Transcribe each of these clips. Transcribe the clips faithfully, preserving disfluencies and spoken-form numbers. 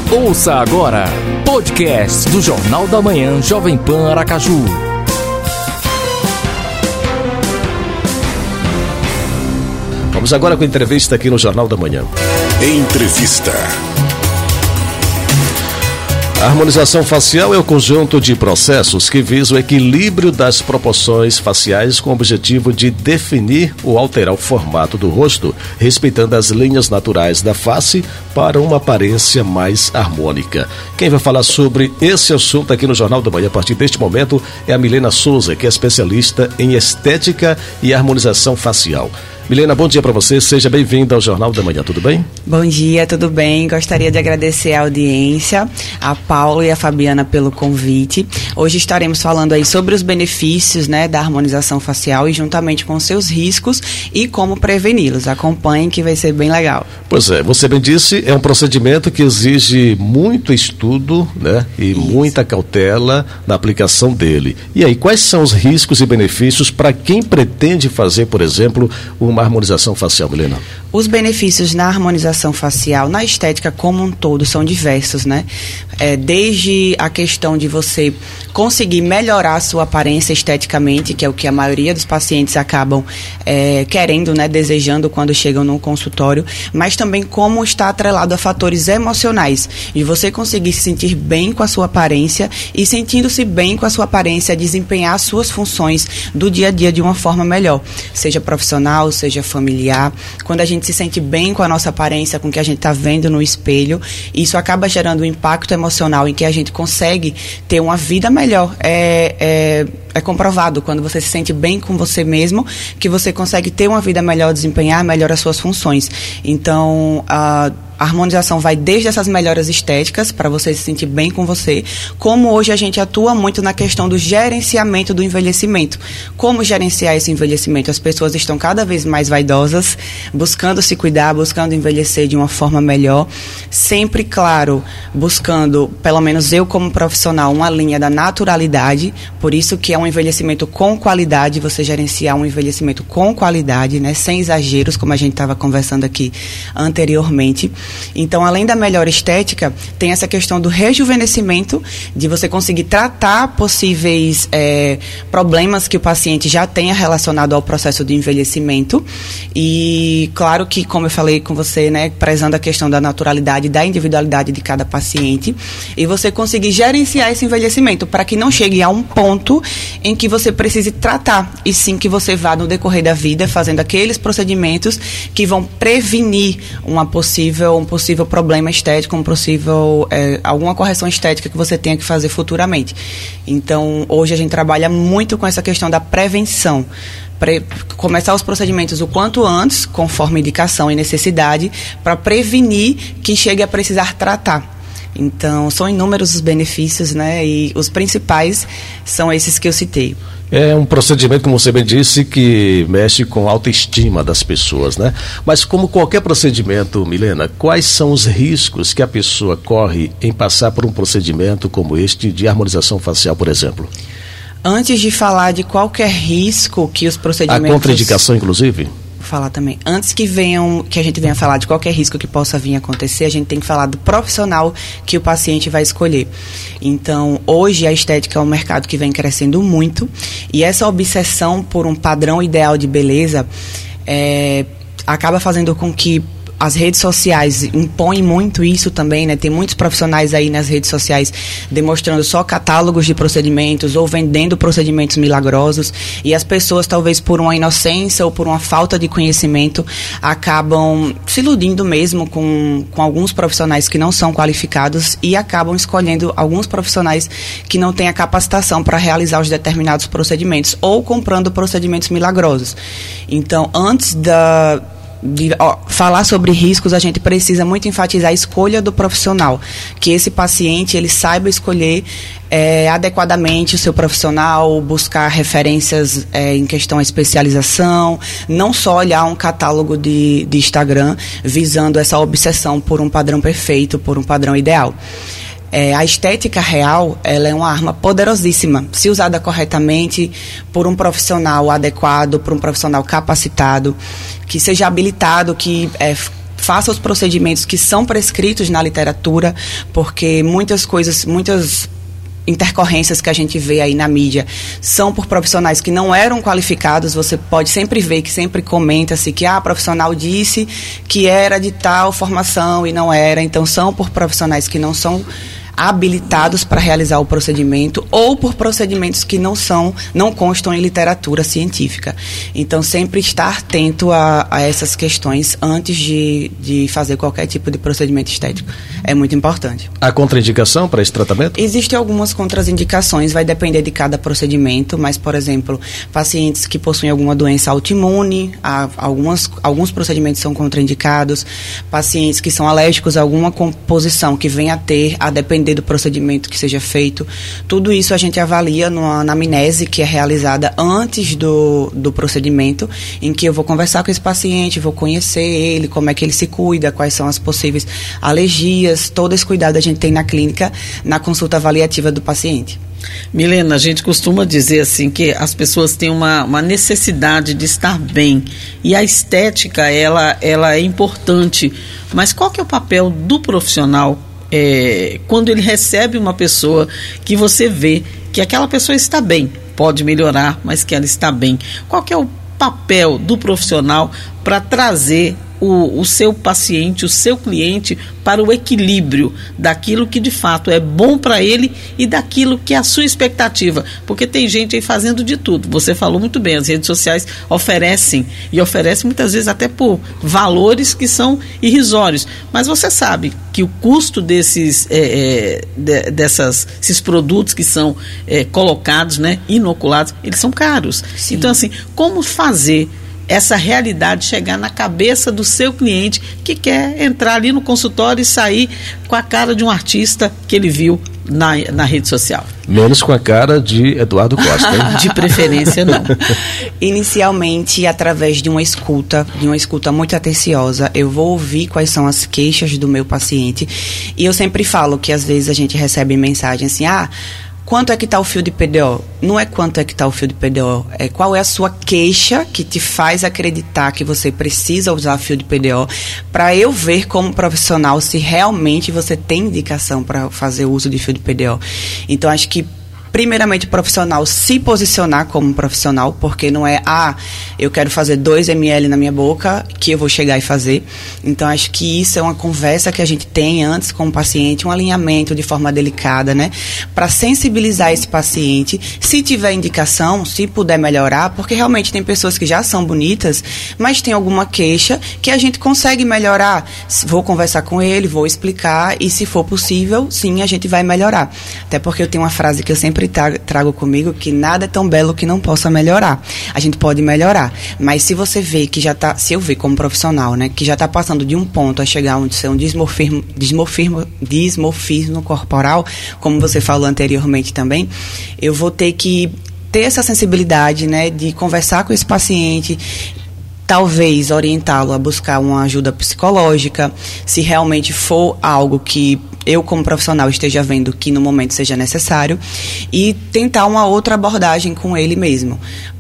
Ouça agora, podcast do Jornal da Manhã Jovem Pan Aracaju. Vamos agora com a entrevista aqui no Jornal da Manhã. Entrevista. A harmonização facial é o conjunto de processos que visa o equilíbrio das proporções faciais com o objetivo de definir ou alterar o formato do rosto, respeitando as linhas naturais da face para uma aparência mais harmônica. Quem vai falar sobre esse assunto aqui no Jornal da Manhã a partir deste momento é a Milena Souza, que é especialista em estética e harmonização facial. Milena, bom dia para você, seja bem-vinda ao Jornal da Manhã, tudo bem? Bom dia, tudo bem? Gostaria de agradecer a audiência, a Paulo e a Fabiana pelo convite. Hoje estaremos falando aí sobre os benefícios, né, da harmonização facial e juntamente com seus riscos e como preveni-los. Acompanhem que vai ser bem legal. Pois é, você bem disse, é um procedimento que exige muito estudo, né, e Isso. muita cautela na aplicação dele. E aí, quais são os riscos e benefícios para quem pretende fazer, por exemplo, uma harmonização facial, Milena? Os benefícios na harmonização facial, na estética como um todo, são diversos, né? É, desde a questão de você conseguir melhorar a sua aparência esteticamente, que é o que a maioria dos pacientes acabam é, querendo, né, desejando quando chegam no consultório, mas também como está atrelado a fatores emocionais, de você conseguir se sentir bem com a sua aparência e sentindo-se bem com a sua aparência, desempenhar as suas funções do dia a dia de uma forma melhor, seja profissional, seja familiar. Quando a gente se sente bem com a nossa aparência, com o que a gente está vendo no espelho, isso acaba gerando um impacto emocional em que a gente consegue ter uma vida melhor. É, é, é comprovado, quando você se sente bem com você mesmo, que você consegue ter uma vida melhor, desempenhar melhor as suas funções. Então, a A harmonização vai desde essas melhoras estéticas, para você se sentir bem com você, como hoje a gente atua muito na questão do gerenciamento do envelhecimento. Como gerenciar esse envelhecimento? As pessoas estão cada vez mais vaidosas, buscando se cuidar, buscando envelhecer de uma forma melhor, sempre, claro, buscando, pelo menos eu como profissional, uma linha da naturalidade, por isso que é um envelhecimento com qualidade, você gerenciar um envelhecimento com qualidade, né, sem exageros, como a gente estava conversando aqui anteriormente. Então, além da melhora estética, tem essa questão do rejuvenescimento, de você conseguir tratar possíveis é, problemas que o paciente já tenha relacionado ao processo de envelhecimento. E, claro que, como eu falei com você, né, prezando a questão da naturalidade, da individualidade de cada paciente, e você conseguir gerenciar esse envelhecimento para que não chegue a um ponto em que você precise tratar, e sim que você vá no decorrer da vida fazendo aqueles procedimentos que vão prevenir uma possível um possível problema estético, um possível, é, alguma correção estética que você tenha que fazer futuramente. Então, hoje a gente trabalha muito com essa questão da prevenção. Pre- começar os procedimentos o quanto antes, conforme indicação e necessidade, para prevenir que chegue a precisar tratar. Então, são inúmeros os benefícios, né? E os principais são esses que eu citei. É um procedimento, como você bem disse, que mexe com a autoestima das pessoas, né? Mas como qualquer procedimento, Milena, quais são os riscos que a pessoa corre em passar por um procedimento como este de harmonização facial, por exemplo? Antes de falar de qualquer risco que os procedimentos... A contraindicação, inclusive? Falar também. Antes que venham, que a gente venha falar de qualquer risco que possa vir a acontecer, a gente tem que falar do profissional que o paciente vai escolher. Então, hoje a estética é um mercado que vem crescendo muito, e essa obsessão por um padrão ideal de beleza é, acaba fazendo com que as redes sociais impõem muito isso também, né? Tem muitos profissionais aí nas redes sociais demonstrando só catálogos de procedimentos ou vendendo procedimentos milagrosos, e as pessoas, talvez por uma inocência ou por uma falta de conhecimento, acabam se iludindo mesmo com, com alguns profissionais que não são qualificados e acabam escolhendo alguns profissionais que não têm a capacitação para realizar os determinados procedimentos ou comprando procedimentos milagrosos. Então, antes da... De, ó, falar sobre riscos, a gente precisa muito enfatizar a escolha do profissional, que esse paciente ele saiba escolher é, adequadamente o seu profissional, buscar referências é, em questão à especialização, não só olhar um catálogo de, de Instagram visando essa obsessão por um padrão perfeito, por um padrão ideal. É, a estética real, ela é uma arma poderosíssima, se usada corretamente por um profissional adequado, por um profissional capacitado, que seja habilitado, que é, faça os procedimentos que são prescritos na literatura, porque muitas coisas, muitas intercorrências que a gente vê aí na mídia são por profissionais que não eram qualificados. Você pode sempre ver que sempre comenta-se que ah, a profissional disse que era de tal formação e não era. Então são por profissionais que não são habilitados para realizar o procedimento ou por procedimentos que não são, não constam em literatura científica. Então, sempre estar atento a, a essas questões antes de, de fazer qualquer tipo de procedimento estético é muito importante. Há contraindicação para esse tratamento? Existem algumas contraindicações, vai depender de cada procedimento, mas, por exemplo, pacientes que possuem alguma doença autoimune, há algumas, alguns procedimentos são contraindicados, pacientes que são alérgicos a alguma composição que venha a ter, a depender do procedimento que seja feito. Tudo isso a gente avalia numa anamnese que é realizada antes do, do procedimento, em que eu vou conversar com esse paciente, vou conhecer ele, como é que ele se cuida, quais são as possíveis alergias. Todo esse cuidado a gente tem na clínica, na consulta avaliativa do paciente. Milena, a gente costuma dizer assim que as pessoas têm uma, uma necessidade de estar bem e a estética ela, ela é importante, mas qual que é o papel do profissional É, quando ele recebe uma pessoa que você vê que aquela pessoa está bem, pode melhorar, mas que ela está bem? Qual que é o papel do profissional para trazer o, o seu paciente, o seu cliente para o equilíbrio daquilo que de fato é bom para ele e daquilo que é a sua expectativa? Porque tem gente aí fazendo de tudo. Você falou muito bem, as redes sociais oferecem, e oferecem muitas vezes até por valores que são irrisórios, mas você sabe que o custo desses, é, é, de, dessas, esses produtos que são é, colocados, né, inoculados, eles são caros. Sim. Então, assim, como fazer essa realidade chegar na cabeça do seu cliente que quer entrar ali no consultório e sair com a cara de um artista que ele viu na, na rede social? Menos com a cara de Eduardo Costa, hein? De preferência, não. Inicialmente, através de uma escuta, de uma escuta muito atenciosa, eu vou ouvir quais são as queixas do meu paciente. E eu sempre falo que às vezes a gente recebe mensagem assim, ah, quanto é que está o fio de P D O? Não é quanto é que está o fio de P D O, é qual é a sua queixa que te faz acreditar que você precisa usar fio de P D O, para eu ver como profissional se realmente você tem indicação para fazer uso de fio de P D O. Então, acho que primeiramente, o profissional se posicionar como profissional, porque não é, ah, eu quero fazer dois mililitros na minha boca, que eu vou chegar e fazer. Então, acho que isso é uma conversa que a gente tem antes com o paciente, um alinhamento de forma delicada, né? Para sensibilizar esse paciente, se tiver indicação, se puder melhorar, porque realmente tem pessoas que já são bonitas, mas tem alguma queixa que a gente consegue melhorar. Vou conversar com ele, vou explicar, e se for possível, sim, a gente vai melhorar. Até porque eu tenho uma frase que eu sempre trago comigo, que nada é tão belo que não possa melhorar. A gente pode melhorar, mas se você vê que já está, se eu ver como profissional, né, que já está passando de um ponto a chegar onde ser um dismorfismo, dismorfismo, dismorfismo corporal, como você falou anteriormente também, eu vou ter que ter essa sensibilidade, né, de conversar com esse paciente, talvez orientá-lo a buscar uma ajuda psicológica, se realmente for algo que eu como profissional esteja vendo que no momento seja necessário, e tentar uma outra abordagem com ele mesmo,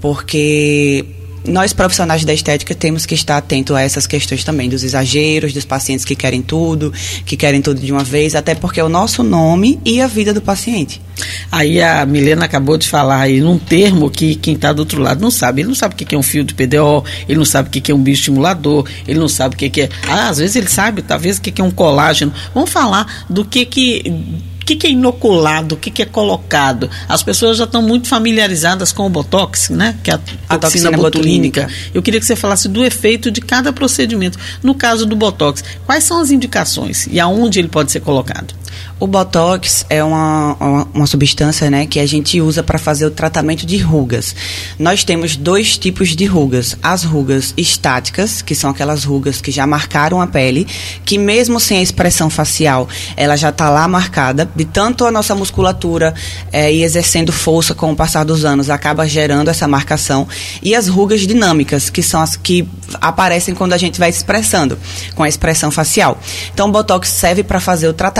porque nós profissionais da estética temos que estar atentos a essas questões também, dos exageros, dos pacientes que querem tudo, que querem tudo de uma vez, até porque é o nosso nome e a vida do paciente. Aí a Milena acabou de falar aí num termo que quem está do outro lado não sabe. Ele não sabe o que é um fio de P D O, ele não sabe o que é um bioestimulador, ele não sabe o que é... Ah, às vezes ele sabe, talvez, o que é um colágeno. Vamos falar do que que... O que, que é inoculado, o que, que é colocado? As pessoas já estão muito familiarizadas com o Botox, né? Que é a, a toxina, toxina botulínica. botulínica. Eu queria que você falasse do efeito de cada procedimento. No caso do Botox, quais são as indicações e aonde ele pode ser colocado? O Botox é uma, uma, uma substância, né, que a gente usa para fazer o tratamento de rugas. Nós temos dois tipos de rugas. As rugas estáticas, que são aquelas rugas que já marcaram a pele, que mesmo sem a expressão facial, ela já está lá marcada, de tanto a nossa musculatura é, e exercendo força com o passar dos anos, acaba gerando essa marcação. E as rugas dinâmicas, que são as que aparecem quando a gente vai expressando, com a expressão facial. Então, o Botox serve para fazer o tratamento das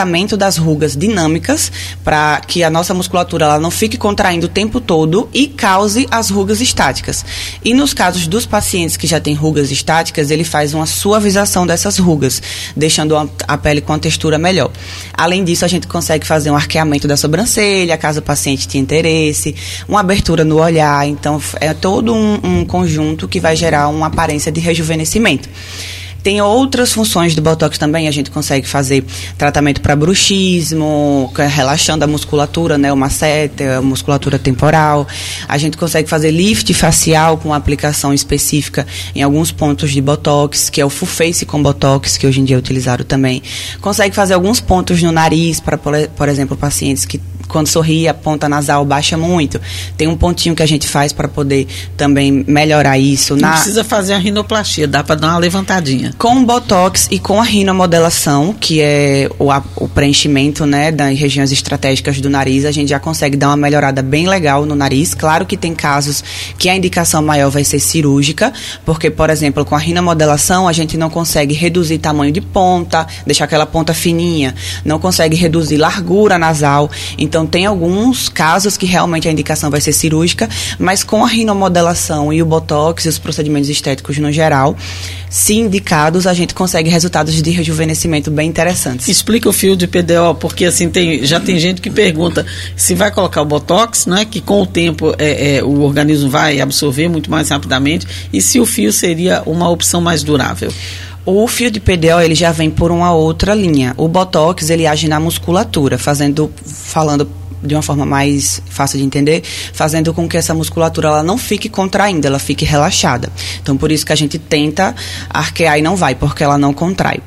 as rugas dinâmicas, para que a nossa musculatura ela não fique contraindo o tempo todo e cause as rugas estáticas. E nos casos dos pacientes que já têm rugas estáticas, ele faz uma suavização dessas rugas, deixando a, a pele com uma textura melhor. Além disso, a gente consegue fazer um arqueamento da sobrancelha, caso o paciente tenha interesse, uma abertura no olhar. Então, é todo um, um conjunto que vai gerar uma aparência de rejuvenescimento. Tem outras funções do Botox também, a gente consegue fazer tratamento para bruxismo, relaxando a musculatura, né, o masseter, a musculatura temporal. A gente consegue fazer lift facial com aplicação específica em alguns pontos de Botox, que é o Full Face com Botox, que hoje em dia é utilizado também. Consegue fazer alguns pontos no nariz, para, por exemplo, pacientes que quando sorri, a ponta nasal baixa muito. Tem um pontinho que a gente faz para poder também melhorar isso. Não Na... precisa fazer a rinoplastia, dá para dar uma levantadinha. Com Botox e com a rinomodelação, que é o, a, o preenchimento, né, das regiões estratégicas do nariz, a gente já consegue dar uma melhorada bem legal no nariz. Claro que tem casos que a indicação maior vai ser cirúrgica, porque, por exemplo, com a rinomodelação, a gente não consegue reduzir tamanho de ponta, deixar aquela ponta fininha, não consegue reduzir largura nasal. Então, tem alguns casos que realmente a indicação vai ser cirúrgica, mas com a rinomodelação e o Botox e os procedimentos estéticos no geral, se indicados, a gente consegue resultados de rejuvenescimento bem interessantes. Explica o fio de P D O, porque assim, tem, já tem gente que pergunta se vai colocar o Botox, né, que com o tempo é, é, o organismo vai absorver muito mais rapidamente, e se o fio seria uma opção mais durável. O fio de P D O, ele já vem por uma outra linha. O Botox, ele age na musculatura, fazendo, falando de uma forma mais fácil de entender, fazendo com que essa musculatura ela não fique contraindo, ela fique relaxada. Então, por isso que a gente tenta arquear e não vai, porque ela não contrai.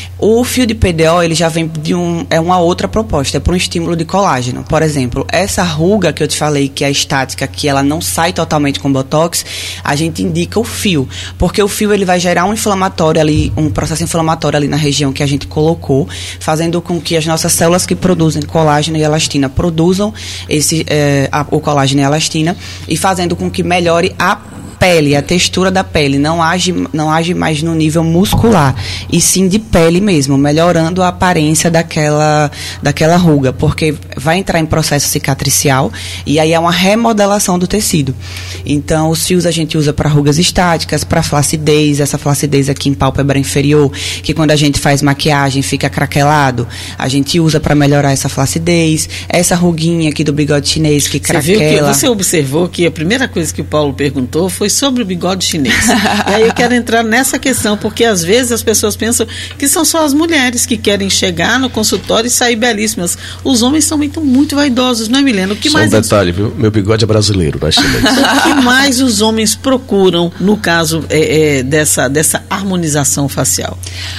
O fio de P D O, ele já vem de um, é uma outra proposta, é para um estímulo de colágeno. Por exemplo, essa ruga que eu te falei, que é estática, que ela não sai totalmente com Botox, a gente indica o fio, porque o fio ele vai gerar um inflamatório ali, um processo inflamatório ali na região que a gente colocou, fazendo com que as nossas células que produzem colágeno e elastina produzam esse, é, a, o colágeno e a elastina, e fazendo com que melhore a pele, a textura da pele, não age, não age mais no nível muscular, e sim de pele mesmo, melhorando a aparência daquela, daquela ruga, porque vai entrar em processo cicatricial, e aí é uma remodelação do tecido. Então, os fios a gente usa para rugas estáticas, para flacidez, essa flacidez aqui em pálpebra inferior, que quando a gente faz maquiagem fica craquelado, a gente usa para melhorar essa flacidez, essa ruguinha aqui do bigode chinês que craquela. Você viu que, você observou que a primeira coisa que o Paulo perguntou foi sobre o bigode chinês. E aí eu quero entrar nessa questão, porque às vezes as pessoas pensam que são só as mulheres que querem chegar no consultório e sair belíssimas. Os homens são muito, muito vaidosos, não é, Milena? O que só mais um detalhe, viu? Meu bigode é brasileiro, não é chinês. O que mais os homens procuram no caso é, é, dessa, dessa harmonização facial?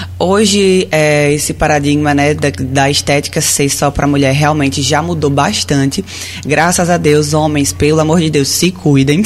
Hoje, é, esse paradigma, né, da, da estética ser só para mulher realmente já mudou bastante. Graças a Deus, homens, pelo amor de Deus, se cuidem.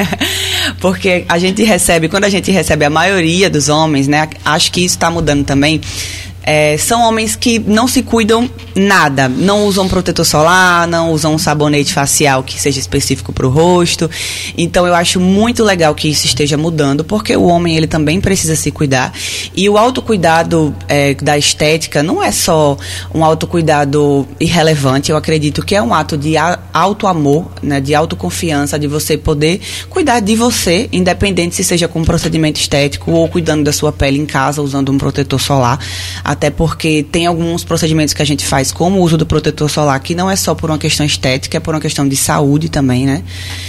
Porque a gente recebe, quando a gente recebe a maioria dos homens, né, acho que isso está mudando também. É, são homens que não se cuidam nada, não usam protetor solar, não usam um sabonete facial que seja específico para o rosto. Então eu acho muito legal que isso esteja mudando, porque o homem ele também precisa se cuidar. E o autocuidado é, da estética não é só um autocuidado irrelevante, eu acredito que é um ato de autoamor, né, de autoconfiança, de você poder cuidar de você, independente se seja com um procedimento estético ou cuidando da sua pele em casa, usando um protetor solar. Até porque tem alguns procedimentos que a gente faz como o uso do protetor solar, que não é só por uma questão estética, é por uma questão de saúde também, né?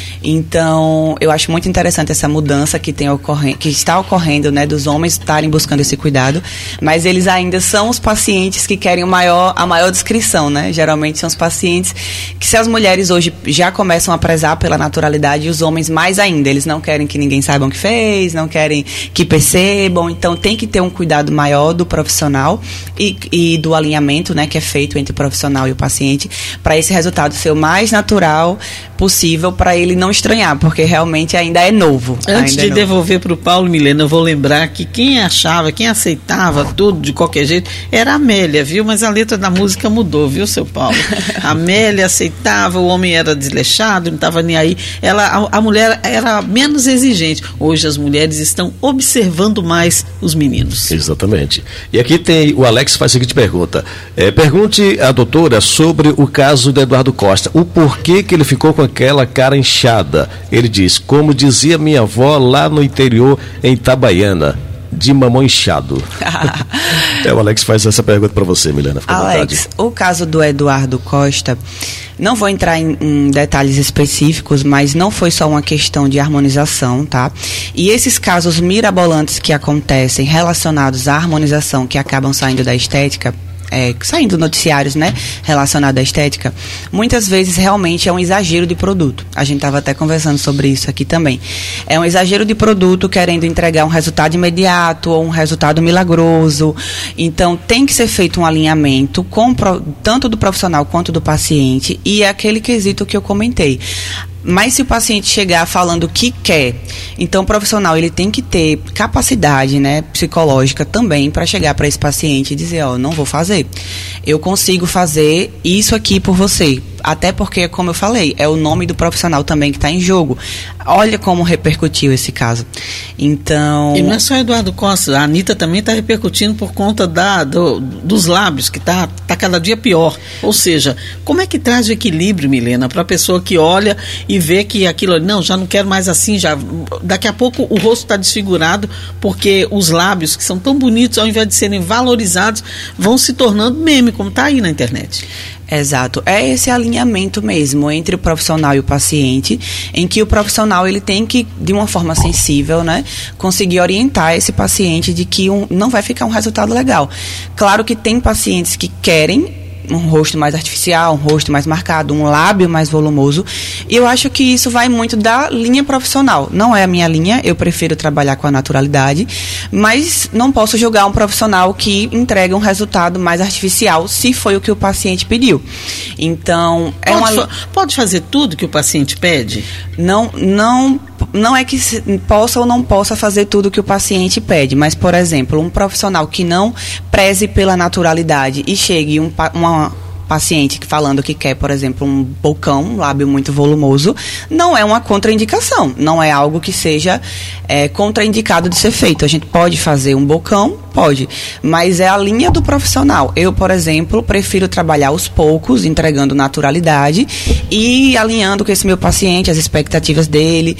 Então, eu acho muito interessante essa mudança que, tem ocorre- que está ocorrendo, né, dos homens estarem buscando esse cuidado, mas eles ainda são os pacientes que querem o maior, a maior descrição, né? Geralmente são os pacientes que, se as mulheres hoje já começam a prezar pela naturalidade, e os homens mais ainda, eles não querem que ninguém saiba o que fez, não querem que percebam, então tem que ter um cuidado maior do profissional e, e do alinhamento, né, que é feito entre o profissional e o paciente, para esse resultado ser o mais natural possível, para ele não estranhar, porque realmente ainda é novo. Antes ainda de é devolver para o Paulo, Milena, eu vou lembrar que quem achava, quem aceitava tudo de qualquer jeito era a Amélia, viu? Mas a letra da música mudou, viu, seu Paulo? A Amélia aceitava, o homem era era desleixado, não estava nem aí. Ela, a, a mulher era menos exigente. Hoje as mulheres estão observando mais os meninos. Exatamente. E aqui tem, o Alex faz a seguinte pergunta. É, pergunte à doutora sobre o caso do Eduardo Costa. O porquê que ele ficou com aquela cara inchada. Ele diz, como dizia minha avó lá no interior, em Itabaiana, de mamão inchado. É, o Alex faz essa pergunta para você, Milena. Fica à Alex, vontade. O caso do Eduardo Costa, não vou entrar em, em detalhes específicos, mas não foi só uma questão de harmonização, tá? E esses casos mirabolantes que acontecem relacionados à harmonização, que acabam saindo da estética, É, saindo noticiários, né, relacionado à estética, muitas vezes realmente é um exagero de produto. A gente estava até conversando sobre isso aqui também. É um exagero de produto querendo entregar um resultado imediato ou um resultado milagroso. Então, tem que ser feito um alinhamento com, tanto do profissional quanto do paciente, e é aquele quesito que eu comentei. Mas se o paciente chegar falando o que quer, então o profissional ele tem que ter capacidade, né, psicológica também para chegar para esse paciente e dizer, ó, não vou fazer. Eu consigo fazer isso aqui por você. Até porque, como eu falei, é o nome do profissional também que está em jogo. Olha como repercutiu esse caso. Então... E não é só Eduardo Costa, a Anitta também está repercutindo por conta da, do, dos lábios, que está tá cada dia pior. Ou seja, como é que traz o equilíbrio, Milena, para a pessoa que olha e vê que aquilo, não, já não quero mais assim, já daqui a pouco o rosto está desfigurado, porque os lábios, que são tão bonitos, ao invés de serem valorizados, vão se tornando meme, como está aí na internet. Exato, é esse alinhamento mesmo entre o profissional e o paciente, em que o profissional ele tem que, de uma forma sensível, né, conseguir orientar esse paciente de que um, não vai ficar um resultado legal. Claro que tem pacientes que querem um rosto mais artificial, um rosto mais marcado, um lábio mais volumoso, e eu acho que isso vai muito da linha profissional. Não é a minha linha, eu prefiro trabalhar com a naturalidade, mas não posso julgar um profissional que entrega um resultado mais artificial, se foi o que o paciente pediu. Então, é pode, uma... pode fazer tudo que o paciente pede? Não, não, não é que possa ou não possa fazer tudo que o paciente pede, mas, por exemplo, um profissional que não preze pela naturalidade e chegue um, uma paciente falando que quer, por exemplo, um bocão, um lábio muito volumoso, não é uma contraindicação, não é algo que seja é, contraindicado de ser feito. A gente pode fazer um bocão, pode, mas é a linha do profissional. Eu, por exemplo, prefiro trabalhar aos poucos, entregando naturalidade e alinhando com esse meu paciente, as expectativas dele,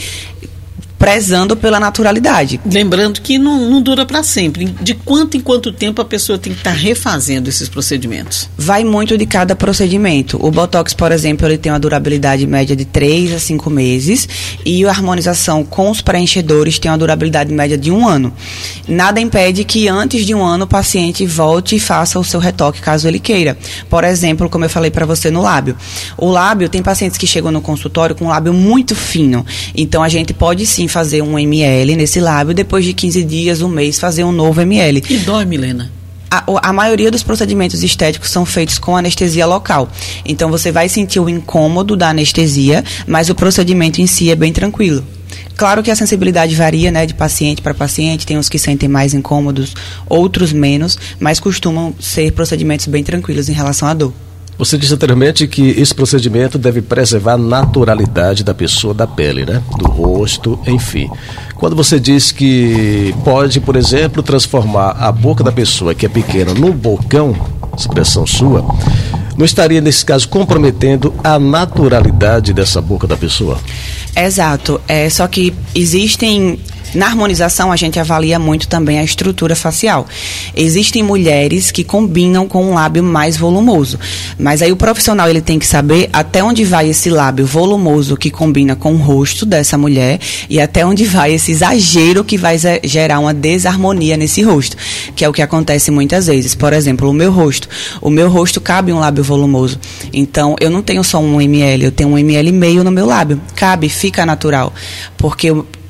prezando pela naturalidade. Lembrando que não, não dura para sempre. De quanto em quanto tempo a pessoa tem que estar tá refazendo esses procedimentos? Vai muito de cada procedimento. O Botox, por exemplo, ele tem uma durabilidade média de três a cinco meses e a harmonização com os preenchedores tem uma durabilidade média de um ano. Nada impede que antes de um ano o paciente volte e faça o seu retoque, caso ele queira. Por exemplo, como eu falei para você no lábio. O lábio, tem pacientes que chegam no consultório com um lábio muito fino. Então, a gente pode sim fazer um ml nesse lábio, depois de quinze dias, um mês, fazer um novo ml. E dói, Milena? A, a maioria dos procedimentos estéticos são feitos com anestesia local. Então, você vai sentir o incômodo da anestesia, mas o procedimento em si é bem tranquilo. Claro que a sensibilidade varia, né, de paciente para paciente, tem uns que sentem mais incômodos, outros menos, mas costumam ser procedimentos bem tranquilos em relação à dor. Você disse anteriormente que esse procedimento deve preservar a naturalidade da pessoa, da pele, né? Do rosto, enfim. Quando você diz que pode, por exemplo, transformar a boca da pessoa que é pequena num bocão, expressão sua, não estaria, nesse caso, comprometendo a naturalidade dessa boca da pessoa? Exato. É, só que existem... Na harmonização, a gente avalia muito também a estrutura facial. Existem mulheres que combinam com um lábio mais volumoso, mas aí o profissional ele tem que saber até onde vai esse lábio volumoso que combina com o rosto dessa mulher e até onde vai esse exagero que vai gerar uma desarmonia nesse rosto, que é o que acontece muitas vezes. Por exemplo, o meu rosto. O meu rosto cabe um lábio volumoso. Então, eu não tenho só um ml, eu tenho um ml e meio no meu lábio. Cabe, fica natural. Porque eu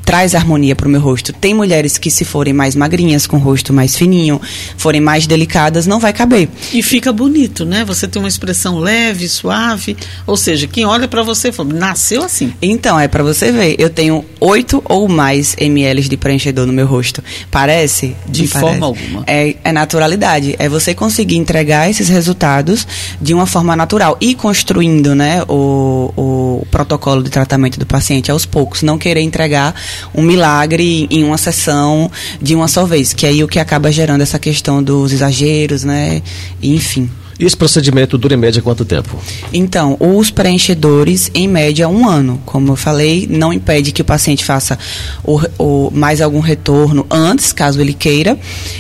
traz harmonia para o meu rosto. Tem mulheres que, se forem mais magrinhas, com o rosto mais fininho, forem mais delicadas, não vai caber. E fica bonito, né? Você tem uma expressão leve, suave, ou seja, quem olha para você fala, nasceu assim. Então, é para você ver, eu tenho oito ou mais ml de preenchedor no meu rosto. Parece? De Não forma parece. alguma. É, é naturalidade, é você conseguir entregar esses resultados de uma forma natural e construindo, né, o, o protocolo de tratamento do paciente aos poucos, não querer entregar um milagre em uma sessão de uma só vez, que é aí o que acaba gerando essa questão dos exageros, né, e, enfim. E esse procedimento dura em média quanto tempo? Então, os preenchedores, em média, um ano. Como eu falei, não impede que o paciente faça o, o, mais algum retorno antes, caso ele queira.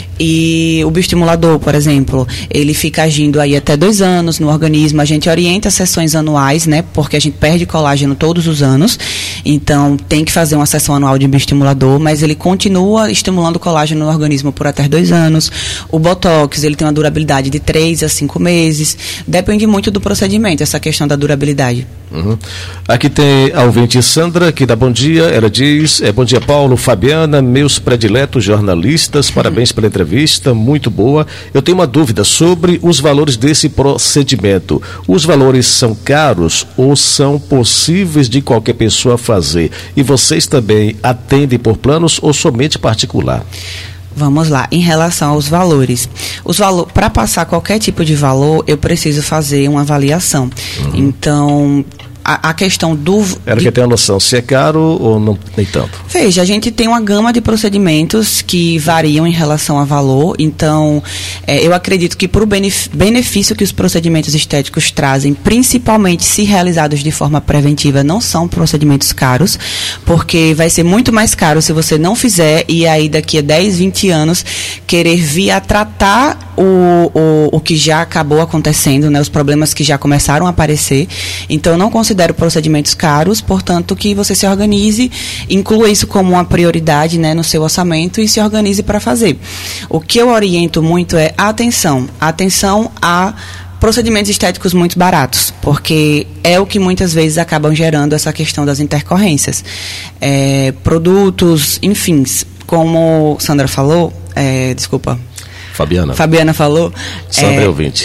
E o bioestimulador, por exemplo, ele fica agindo aí até dois anos no organismo. A gente orienta sessões anuais, né? Porque a gente perde colágeno todos os anos. Então, tem que fazer uma sessão anual de bioestimulador, mas ele continua estimulando o colágeno no organismo por até dois anos. O Botox, ele tem uma durabilidade de três a cinco meses. Depende muito do procedimento, essa questão da durabilidade. Uhum. Aqui tem a ouvinte Sandra, que dá bom dia. Ela diz, é, bom dia, Paulo, Fabiana, meus prediletos jornalistas, parabéns pela entrevista, muito boa. Eu tenho uma dúvida sobre os valores desse procedimento. Os valores são caros ou são possíveis de qualquer pessoa fazer? E vocês também atendem por planos ou somente particular? Vamos lá, em relação aos valores. Os valor, para passar qualquer tipo de valor, eu preciso fazer uma avaliação. Uhum. Então, a, a questão do... Ela de... quer ter uma noção se é caro ou não, nem tanto. Veja, a gente tem uma gama de procedimentos que variam em relação a valor, então é, eu acredito que para o benefício que os procedimentos estéticos trazem, principalmente se realizados de forma preventiva, não são procedimentos caros, porque vai ser muito mais caro se você não fizer e aí daqui a dez, vinte anos querer vir a tratar o, o, o que já acabou acontecendo, né, os problemas que já começaram a aparecer. Então eu não considero procedimentos caros, portanto que você se organize, inclua isso como uma prioridade, né, no seu orçamento e se organize para fazer. O que eu oriento muito é atenção, atenção a procedimentos estéticos muito baratos, porque é o que muitas vezes acabam gerando essa questão das intercorrências. É, produtos, enfim, como Sandra falou, é, desculpa, Fabiana. Fabiana falou. Sandra é, ouvinte.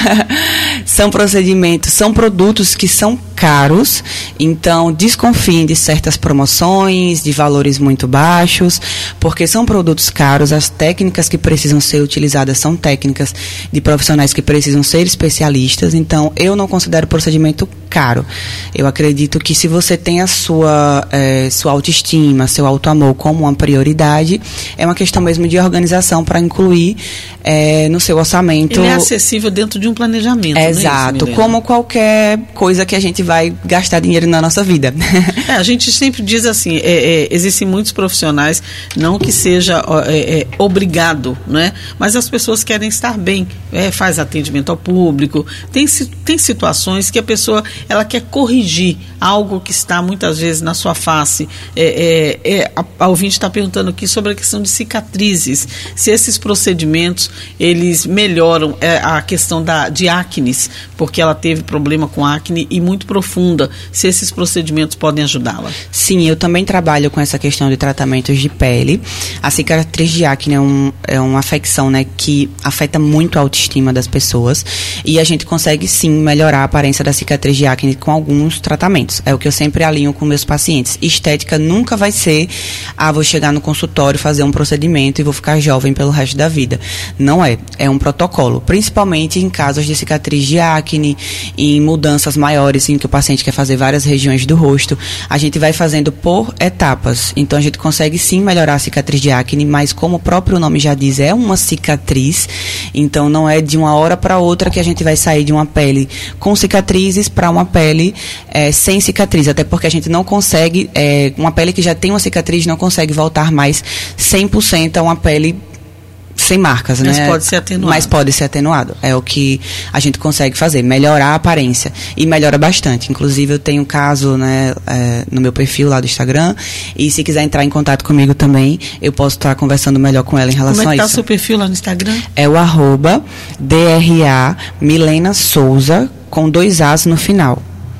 São procedimentos, são produtos que são caros, então desconfiem de certas promoções, de valores muito baixos, porque são produtos caros, as técnicas que precisam ser utilizadas são técnicas de profissionais que precisam ser especialistas, então eu não considero procedimento caro. Eu acredito que se você tem a sua, eh, sua autoestima, seu autoamor como uma prioridade, é uma questão mesmo de organização para incluir eh, no seu orçamento. Ele é acessível dentro de um planejamento. Exato, não é isso, como qualquer coisa que a gente vai gastar dinheiro na nossa vida. É, a gente sempre diz assim, é, é, existem muitos profissionais, não que seja é, é, obrigado, né? Mas as pessoas querem estar bem, é, faz atendimento ao público, tem, tem situações que a pessoa ela quer corrigir algo que está muitas vezes na sua face. É, é, é, a, a ouvinte está perguntando aqui sobre a questão de cicatrizes, se esses procedimentos eles melhoram é, a questão da, de acnes, porque ela teve problema com acne e muito profunda, se esses procedimentos podem ajudá-la. Sim, eu também trabalho com essa questão de tratamentos de pele. A cicatriz de acne é, um, é uma afecção, né, que afeta muito a autoestima das pessoas e a gente consegue sim melhorar a aparência da cicatriz de acne com alguns tratamentos. É o que eu sempre alinho com meus pacientes. Estética nunca vai ser, ah, vou chegar no consultório, fazer um procedimento e vou ficar jovem pelo resto da vida. Não é. É um protocolo, principalmente em casos de cicatriz de acne, em mudanças maiores, em que o paciente quer fazer várias regiões do rosto. A gente vai fazendo por etapas. Então, a gente consegue sim melhorar a cicatriz de acne, mas como o próprio nome já diz, é uma cicatriz. Então, não é de uma hora para outra que a gente vai sair de uma pele com cicatrizes para uma pele é, sem cicatriz. Até porque a gente não consegue, é, uma pele que já tem uma cicatriz não consegue voltar mais cem por cento a uma pele sem marcas, mas né? Mas pode ser atenuado. Mas pode ser atenuado. É o que a gente consegue fazer, melhorar a aparência. E melhora bastante. Inclusive, eu tenho um caso, né, é, no meu perfil lá do Instagram. E se quiser entrar em contato comigo também, eu posso estar conversando melhor com ela em relação a isso. Como é que está o seu perfil lá no Instagram? É o arroba D R A Milena Souza, com dois As no final.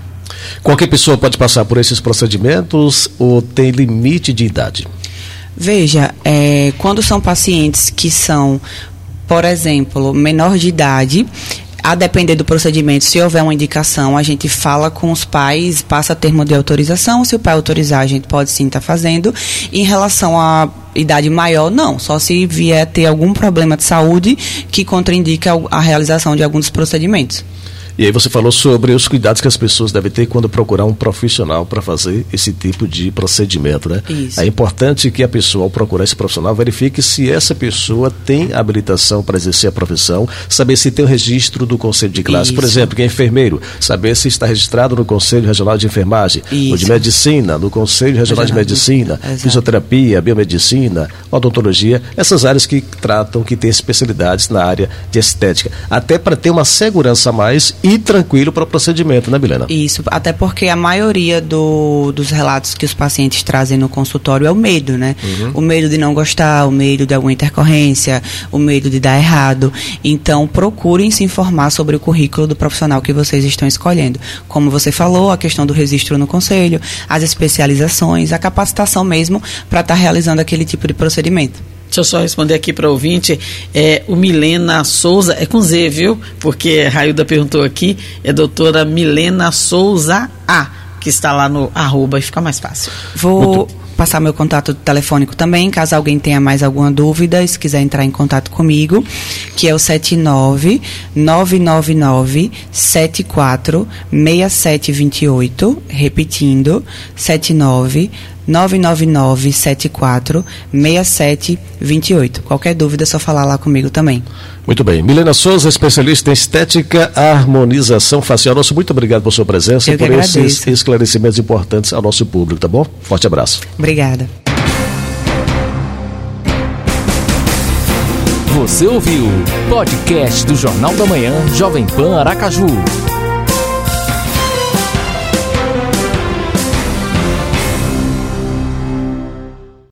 Qualquer pessoa pode passar por esses procedimentos ou tem limite de idade? Veja, é, quando são pacientes que são, por exemplo, menor de idade, a depender do procedimento, se houver uma indicação, a gente fala com os pais, passa termo de autorização, se o pai autorizar, a gente pode sim estar fazendo. Em relação à idade maior, não, só se vier ter algum problema de saúde que contraindica a realização de alguns procedimentos. E aí você falou sobre os cuidados que as pessoas devem ter quando procurar um profissional para fazer esse tipo de procedimento, né? Isso. É importante que a pessoa, ao procurar esse profissional, verifique se essa pessoa tem habilitação para exercer a profissão, saber se tem o registro do Conselho de Classe. Isso. Por exemplo, quem é enfermeiro, saber se está registrado no Conselho Regional de Enfermagem, no de Medicina, no Conselho Regional, Regional de Medicina, de... Fisioterapia, Biomedicina, Odontologia, essas áreas que tratam, que têm especialidades na área de estética. Até para ter uma segurança a mais e tranquilo para o procedimento, né, Milena? Isso, até porque a maioria do, dos relatos que os pacientes trazem no consultório é o medo, né? Uhum. O medo de não gostar, o medo de alguma intercorrência, o medo de dar errado. Então, procurem se informar sobre o currículo do profissional que vocês estão escolhendo. Como você falou, a questão do registro no conselho, as especializações, a capacitação mesmo para estar tá realizando aquele tipo de procedimento. Deixa eu só responder aqui para o ouvinte, é, o Milena Souza, é com Z, viu? Porque a Railda perguntou aqui, é doutora Milena Souza A, que está lá no arroba e fica mais fácil. Vou Muito... passar meu contato telefônico também, caso alguém tenha mais alguma dúvida, se quiser entrar em contato comigo, que é o sete nove nove nove nove sete quatro seis sete dois oito, repetindo, sete nove nove nove nove sete quatro seis sete dois oito. Qualquer dúvida é só falar lá comigo também. Muito bem. Milena Souza, especialista em estética, harmonização facial. Nosso muito obrigado por sua presença e por agradeço. Esses esclarecimentos importantes ao nosso público, tá bom? Forte abraço. Obrigada. Você ouviu o podcast do Jornal da Manhã, Jovem Pan Aracaju.